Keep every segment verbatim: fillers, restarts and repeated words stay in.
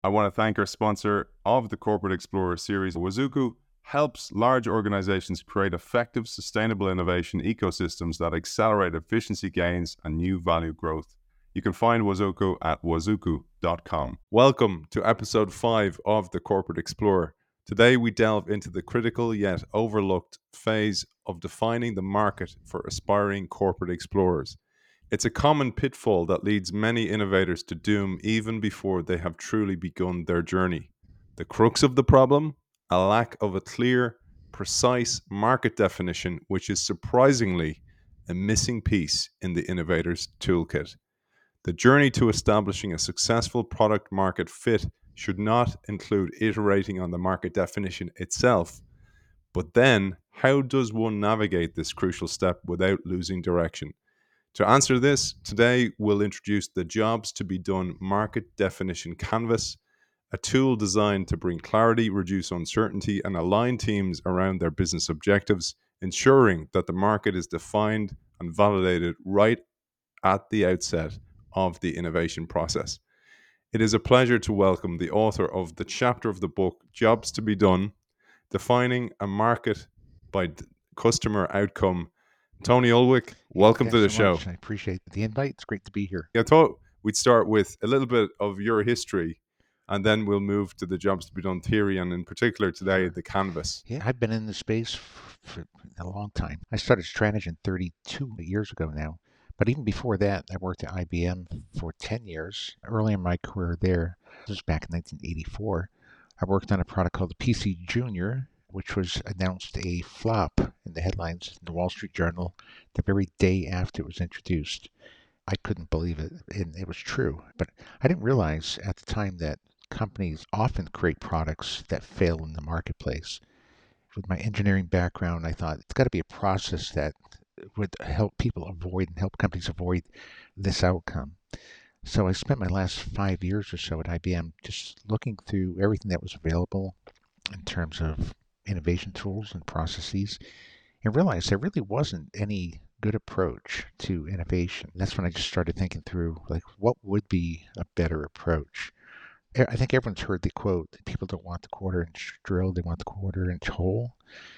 I want to thank our sponsor of the Corporate Explorer series. Wazuku helps large organizations create effective, sustainable innovation ecosystems that accelerate efficiency gains and new value growth. You can find Wazuku at wazuku dot com. Welcome to episode five of the Corporate Explorer. Today we delve into the critical yet overlooked phase of defining the market for aspiring corporate explorers. It's a common pitfall that leads many innovators to doom even before they have truly begun their journey. The crux of the problem? A lack of a clear, precise market definition, which is surprisingly a missing piece in the innovator's toolkit. The journey to establishing a successful product market fit should not include iterating on the market definition itself, but then how does one navigate this crucial step without losing direction? To answer this, today we'll introduce the Jobs to be Done Market Definition Canvas, a tool designed to bring clarity, reduce uncertainty, and align teams around their business objectives, ensuring that the market is defined and validated right at the outset of the innovation process. It is a pleasure to welcome the author of the chapter of the book, Jobs to be Done, Defining a Market by D- Customer Outcome. Tony Ulwick, Hey, welcome to thanks the so show. much. I appreciate the invite. It's great to be here. I thought we'd start with a little bit of your history and then we'll move to the Jobs to be Done theory and in particular today, Sure. the canvas. Yeah, I've been in the space f- for a long time. I started Strategy thirty-two years ago now. But even before that, I worked at I B M for ten years. Early in my career there, this was back in nineteen eighty-four, I worked on a product called the P C Junior, which was announced a flop in the headlines in the Wall Street Journal the very day after it was introduced. I couldn't believe it, and it was true. But I didn't realize at the time that companies often create products that fail in the marketplace. With my engineering background, I thought it's got to be a process that would help people avoid and help companies avoid this outcome. So I spent my last five years or so at I B M just looking through everything that was available in terms of innovation tools and processes and realized there really wasn't any good approach to innovation. That's when I just started thinking through, like, what would be a better approach? E- I think everyone's heard the quote that people don't want the quarter inch drill, they want the quarter inch hole.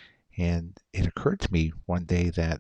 And it occurred to me one day that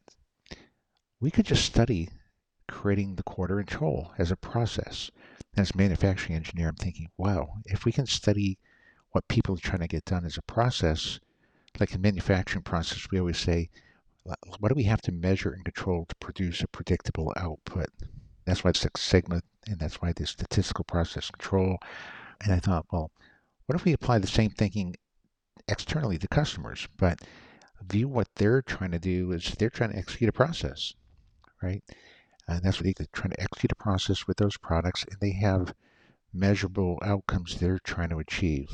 we could just study creating the quarter inch hole as a process. As a manufacturing engineer, I'm thinking, wow, if we can study what people are trying to get done as a process, like in manufacturing process, we always say, what do we have to measure and control to produce a predictable output? That's why it's Six Sigma, and that's why there's statistical process control. And I thought, well, what if we apply the same thinking externally to customers, but view what they're trying to do is they're trying to execute a process, right? And that's what they're trying to execute a process with those products, and they have measurable outcomes they're trying to achieve.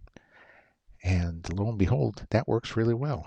And lo and behold, that works really well.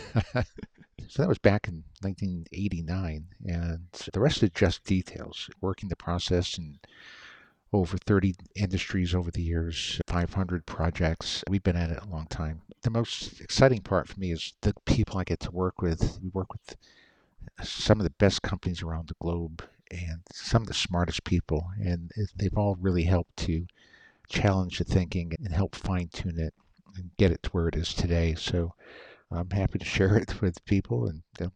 So that was back in nineteen eighty-nine, and the rest is just details. Working the process in over thirty industries over the years, five hundred projects. We've been at it a long time. The most exciting part for me is the people I get to work with. We work with some of the best companies around the globe and some of the smartest people, and they've all really helped to challenge the thinking and help fine tune it and get it to where it is today. So I'm happy to share it with people, and uh,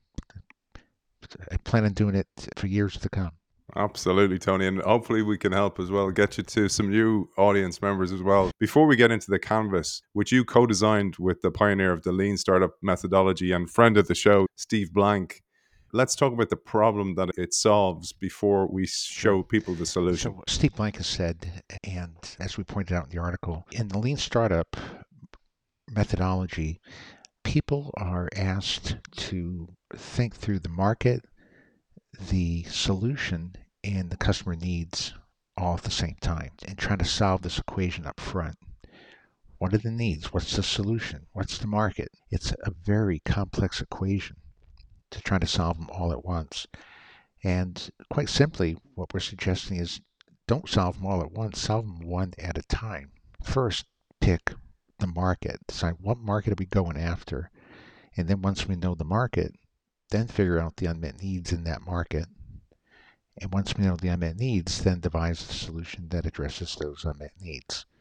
I plan on doing it for years to come. Absolutely, Tony. And hopefully we can help as well, get you to some new audience members as well. Before we get into the canvas, which you co-designed with the pioneer of the lean startup methodology and friend of the show, Steve Blank, let's talk about the problem that it solves before we show Sure. people the solution. So Steve Blank has said, and as we pointed out in the article, in the lean startup methodology, people are asked to think through the market, the solution, and the customer needs all at the same time and trying to solve this equation up front. What are the needs? What's the solution? What's the market? It's a very complex equation to try to solve them all at once. And quite simply, what we're suggesting is don't solve them all at once, solve them one at a time. First, pick the market, decide what market are we going after. And then once we know the market, then figure out the unmet needs in that market. And once we know the unmet needs, then devise the solution that addresses those unmet needs.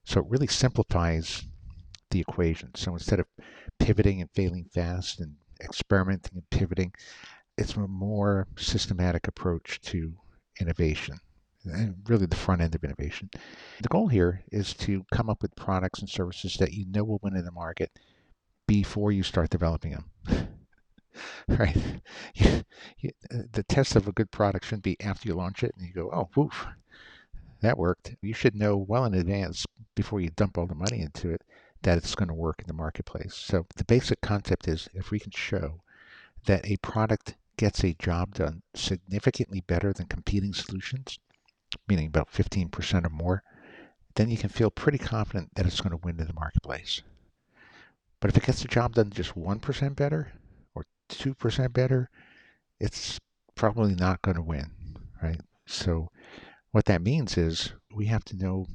So it really simplifies the equation. So instead of pivoting and failing fast and experimenting and pivoting, it's a more systematic approach to innovation, and really the front end of innovation. The goal here is to come up with products and services that you know will win in the market before you start developing them. Right? You, you, the test of a good product shouldn't be after you launch it and you go, oh, woof, that worked. You should know well in advance before you dump all the money into it that it's going to work in the marketplace. So the basic concept is if we can show that a product gets a job done significantly better than competing solutions, meaning about fifteen percent or more, then you can feel pretty confident that it's going to win in the marketplace. But if it gets the job done just one percent better or two percent better, it's probably not going to win, right? So what that means is we have to know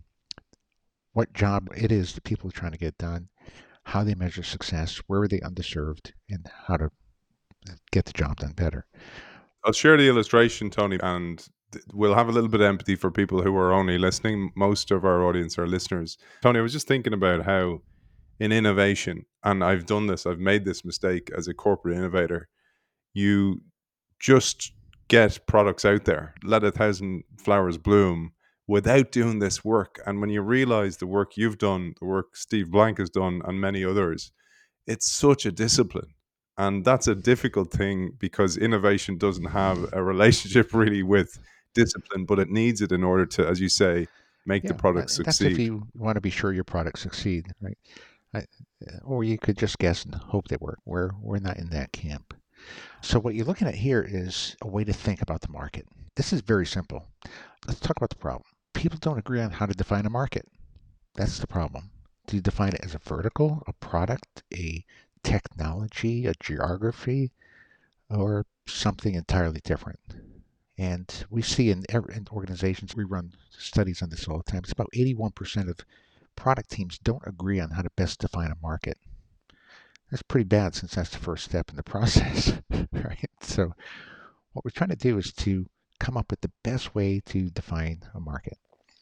what job it is that people are trying to get done, how they measure success, where are they underserved, and how to get the job done better. I'll share the illustration, Tony, and we'll have a little bit of empathy for people who are only listening. Most of our audience are listeners. Tony, I was just thinking about how in innovation, and I've done this, I've made this mistake as a corporate innovator, you just get products out there, let a thousand flowers bloom without doing this work. And when you realize the work you've done, the work Steve Blank has done, and many others, it's such a discipline. And that's a difficult thing because innovation doesn't have a relationship really with discipline, but it needs it in order to, as you say, make the Yeah, product that- that's if succeed. you want to be sure your products succeed, right? I, or you could just guess and hope they work. We're, we're not in that camp. So what you're looking at here is a way to think about the market. This is very simple. Let's talk about the problem. People don't agree on how to define a market. That's the problem. Do you define it as a vertical, a product, a technology, a geography, or something entirely different? And we see in, in organizations, we run studies on this all the time. It's about eighty-one percent of product teams don't agree on how to best define a market. That's pretty bad since that's the first step in the process, right? So what we're trying to do is to come up with the best way to define a market.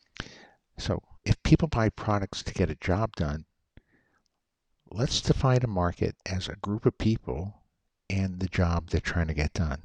So if people buy products to get a job done, let's define a market as a group of people and the job they're trying to get done.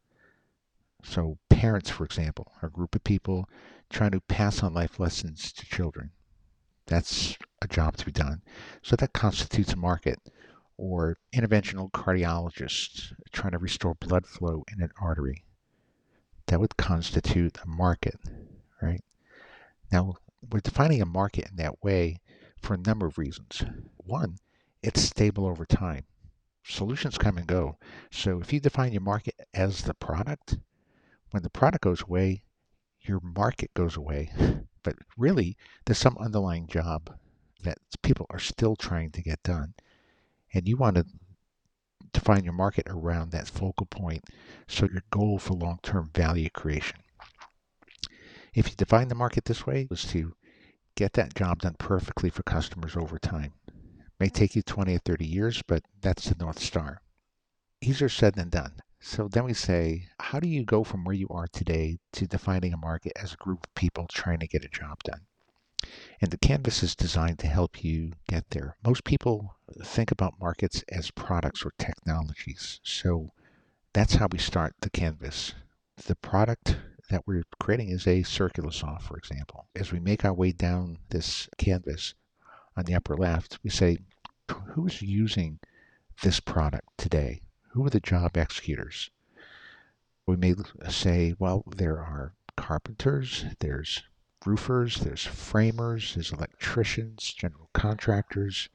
So parents, for example, are a group of people trying to pass on life lessons to children. That's a job to be done. So that constitutes a market. Or interventional cardiologists trying to restore blood flow in an artery. That would constitute a market, right? Now, we're defining a market in that way for a number of reasons. One, it's stable over time. Solutions come and go. So if you define your market as the product, when the product goes away, your market goes away. But really, there's some underlying job that people are still trying to get done. And you want to define your market around that focal point, so your goal for long-term value creation. If you define the market this way, is to get that job done perfectly for customers over time. It may take you twenty or thirty years, but that's the North Star. Easier said than done. So then we say, how do you go from where you are today to defining a market as a group of people trying to get a job done? And the canvas is designed to help you get there. Most people think about markets as products or technologies. So that's how we start the canvas. The product that we're creating is a circular saw, for example. As we make our way down this canvas on the upper left, we say, who's using this product today? Who are the job executors? We may say, well, there are carpenters, there's roofers, there's framers, there's electricians, general contractors.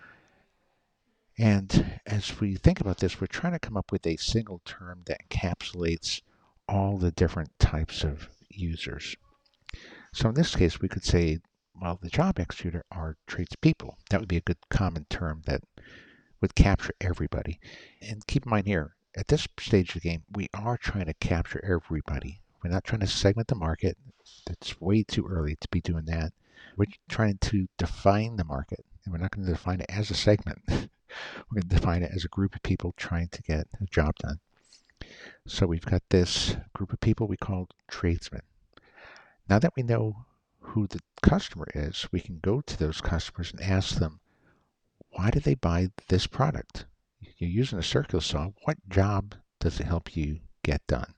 And as we think about this, we're trying to come up with a single term that encapsulates all the different types of users. So in this case, we could say, well, the job executor are tradespeople. That would be a good common term that would capture everybody. And keep in mind here, at this stage of the game, we are trying to capture everybody. We're not trying to segment the market. It's way too early to be doing that. We're trying to define the market, and we're not going to define it as a segment. We're going to define it as a group of people trying to get a job done. So we've got this group of people we call tradesmen. Now that we know who the customer is, we can go to those customers and ask them, why did they buy this product? You're using a circular saw. What job does it help you get done?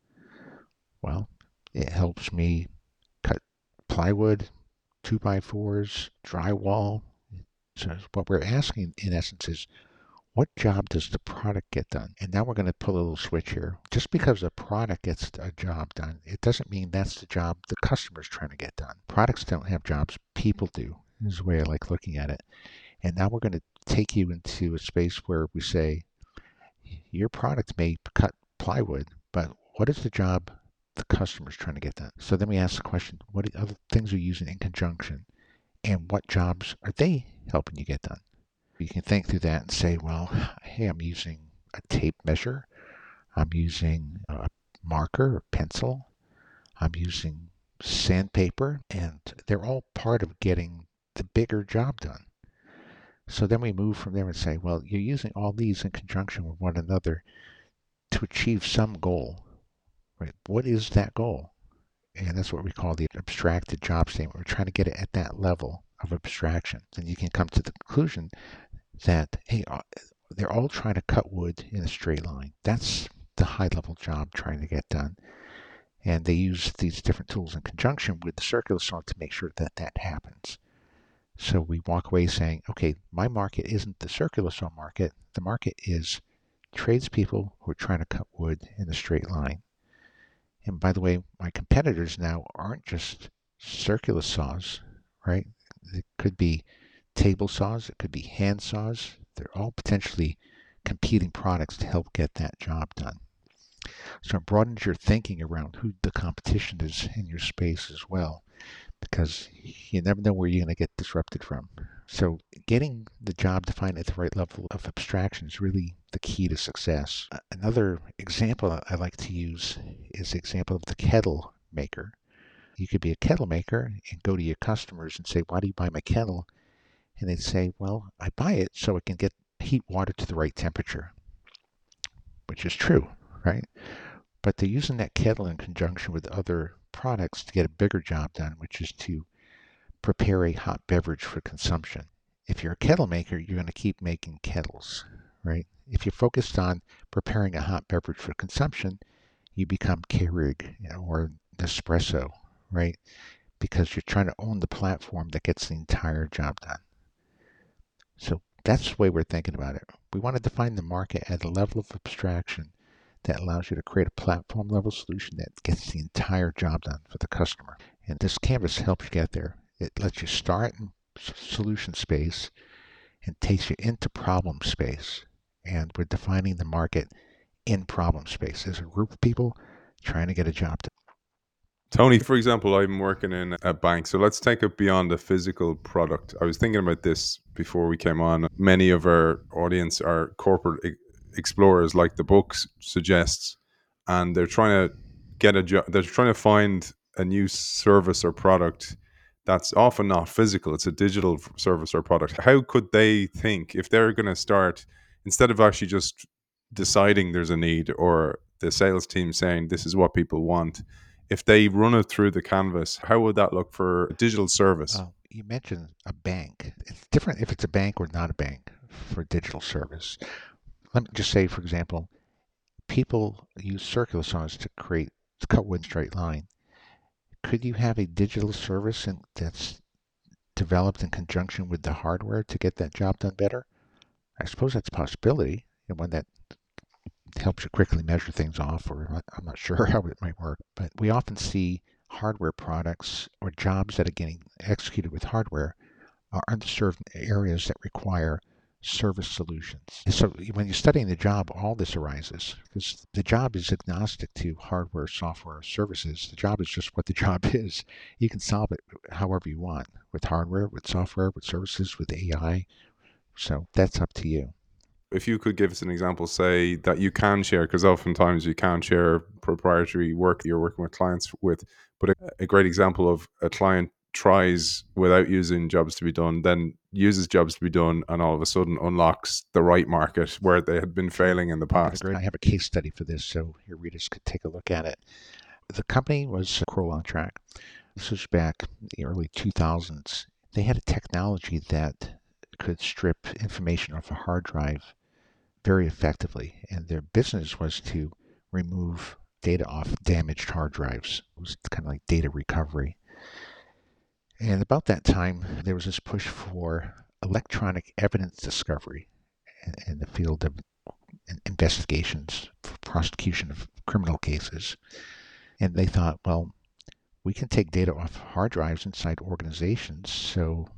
Well, it helps me cut plywood, two by fours, drywall. So what we're asking in essence is, what job does the product get done? And now we're going to pull a little switch here. Just because a product gets a job done, it doesn't mean that's the job the customer's trying to get done. Products don't have jobs, people do, is the way I like looking at it. And now we're going to take you into a space where we say, your product may cut plywood, but what is the job the customer's trying to get done? So then we ask the question, what other things are you using in conjunction? And what jobs are they helping you get done? You can think through that and say, well, hey, I'm using a tape measure. I'm using a marker or pencil. I'm using sandpaper. And they're all part of getting the bigger job done. So then we move from there and say, well, you're using all these in conjunction with one another to achieve some goal. Right? What is that goal? And that's what we call the abstracted job statement. We're trying to get it at that level of abstraction. Then you can come to the conclusion that, hey, they're all trying to cut wood in a straight line. That's the high-level job trying to get done. And they use these different tools in conjunction with the circular saw to make sure that that happens. So we walk away saying, okay, my market isn't the circular saw market. The market is tradespeople who are trying to cut wood in a straight line. And by the way, my competitors now aren't just circular saws, right? It could be table saws, it could be hand saws. They're all potentially competing products to help get that job done. So it broadens your thinking around who the competition is in your space as well, because you never know where you're going to get disrupted from. So getting the job defined at the right level of abstraction is really the key to success. Another example I like to use is the example of the kettle maker. You could be a kettle maker and go to your customers and say, why do you buy my kettle? And they'd say, well, I buy it so it can get heat water to the right temperature, which is true, right? But they're using that kettle in conjunction with other products to get a bigger job done, which is to prepare a hot beverage for consumption. If you're a kettle maker, you're going to keep making kettles, right? If you're focused on preparing a hot beverage for consumption, you become Keurig, you know, or Nespresso, right? Because you're trying to own the platform that gets the entire job done. So that's the way we're thinking about it. We want to define the market at a level of abstraction that allows you to create a platform level solution that gets the entire job done for the customer. And this canvas helps you get there. It lets you start in solution space and takes you into problem space. And we're defining the market in problem space. There's a group of people trying to get a job done. Tony, for example, I'm working in a bank. So let's take it beyond the physical product. I was thinking about this before we came on. Many of our audience are corporate e- explorers, like the book suggests, and they're trying to get a job. They're trying to find a new service or product that's often not physical. It's a digital service or product. How could they think if they're going to start, instead of actually just deciding there's a need or the sales team saying this is what people want, if they run it through the canvas, how would that look for a digital service? Uh, you mentioned a bank. It's different if it's a bank or not a bank for digital service. Let me just say, for example, people use circular saws to create to cut wood in a straight line. Could you have a digital service in, that's developed in conjunction with the hardware to get that job done better? I suppose that's a possibility, and one that helps you quickly measure things off, or I'm not sure how it might work. But we often see hardware products or jobs that are getting executed with hardware are underserved areas that require service solutions. So when you're studying the job, all this arises because the job is agnostic to hardware, software, services. The job is just what the job is. You can solve it however you want, with hardware, with software, with services, with A I. So that's up to you. If you could give us an example, say that you can share, because oftentimes you can't share proprietary work that you're working with clients with, but a, a great example of a client tries without using jobs to be done, then uses jobs to be done, and all of a sudden unlocks the right market where they had been failing in the past. I have a case study for this, so your readers could take a look at it. The company was Kroll On Track. This was back in the early two thousands. They had a technology that could strip information off a hard drive very effectively, and their business was to remove data off damaged hard drives. It was kind of like data recovery. And about that time, there was this push for electronic evidence discovery in the field of investigations for prosecution of criminal cases. And they thought, well, we can take data off hard drives inside organizations, so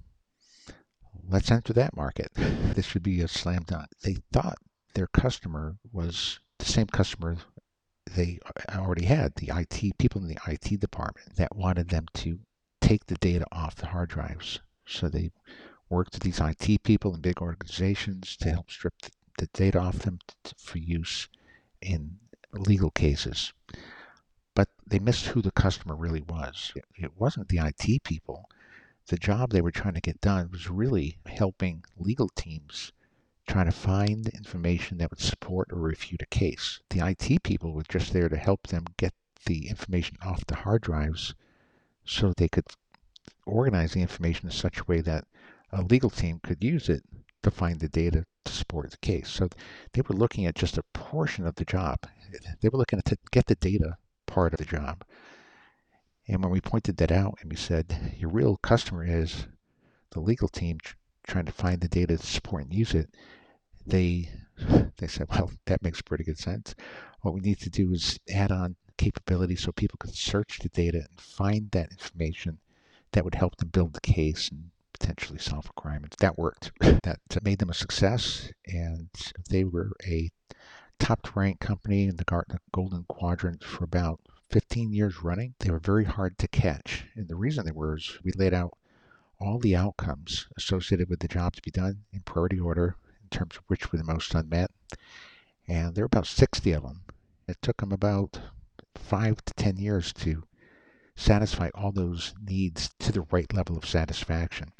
let's enter that market. This should be a slam dunk. They thought their customer was the same customer they already had, the I T people in the I T department that wanted them to take the data off the hard drives. So they worked with these I T people in big organizations to help strip the, the data off them to, for use in legal cases. But they missed who the customer really was. It, it wasn't the I T people. The job they were trying to get done was really helping legal teams trying to find information that would support or refute a case. The I T people were just there to help them get the information off the hard drives so they could organize the information in such a way that a legal team could use it to find the data to support the case. So they were looking at just a portion of the job. They were looking at to get the data part of the job. And when we pointed that out and we said, your real customer is the legal team trying to find the data to support and use it, they they said, well, that makes pretty good sense. What we need to do is add on capabilities so people can search the data and find that information that would help them build the case and potentially solve a crime. And that worked. That made them a success, and they were a top-ranked company in the Gartner Golden Quadrant for about fifteen years running. They were very hard to catch, and the reason they were is we laid out all the outcomes associated with the job to be done in priority order in terms of which were the most unmet, and there were about sixty of them. It took them about five to ten years to satisfy all those needs to the right level of satisfaction.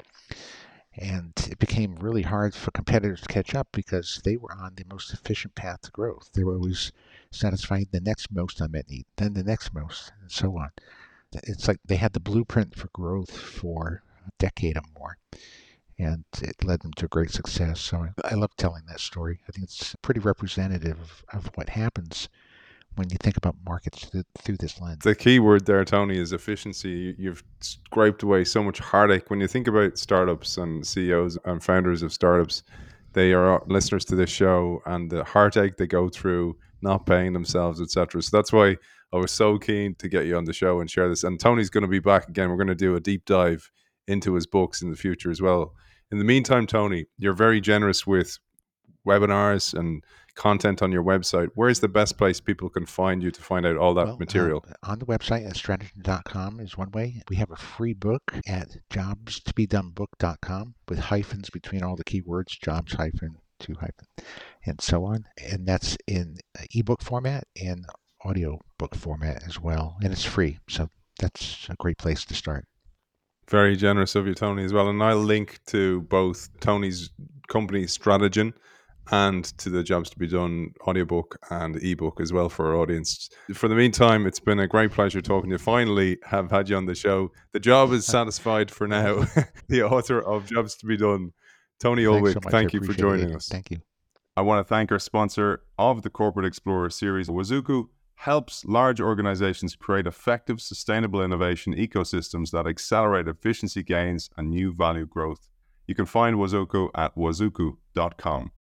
And it became really hard for competitors to catch up because they were on the most efficient path to growth. They were always satisfying the next most unmet need, then the next most, and so on. It's like they had the blueprint for growth for a decade or more, and it led them to great success. So I love telling that story. I think it's pretty representative of what happens when you think about markets through, through this lens. The key word there, Tony, is efficiency. You've scraped away so much heartache. When you think about startups and C E Os and founders of startups, they are listeners to this show, and the heartache they go through, not paying themselves, et cetera. So that's why I was so keen to get you on the show and share this. And Tony's going to be back again. We're going to do a deep dive into his books in the future as well. In the meantime, Tony, you're very generous with webinars and content on your website. Where's the best place people can find you to find out all that well, material? Uh, on the website at strategy dot com is one way. We have a free book at jobs to be done book dot com with hyphens between all the keywords, jobs hyphen, to hyphen, and so on. And that's in ebook format and audio book format as well. And it's free. So that's a great place to start. Very generous of you, Tony, as well. And I'll link to both Tony's company, Stratagen, and to the Jobs to be Done audiobook and ebook as well for our audience. For the meantime, it's been a great pleasure talking to you. Finally, have had you on the show. The job is satisfied for now. The author of Jobs to be Done, Tony Ulwick, so thank you for joining it. us. Thank you. I want to thank our sponsor of the Corporate Explorer series. Wazuku helps large organizations create effective, sustainable innovation ecosystems that accelerate efficiency gains and new value growth. You can find Wazuku at wazuku dot com.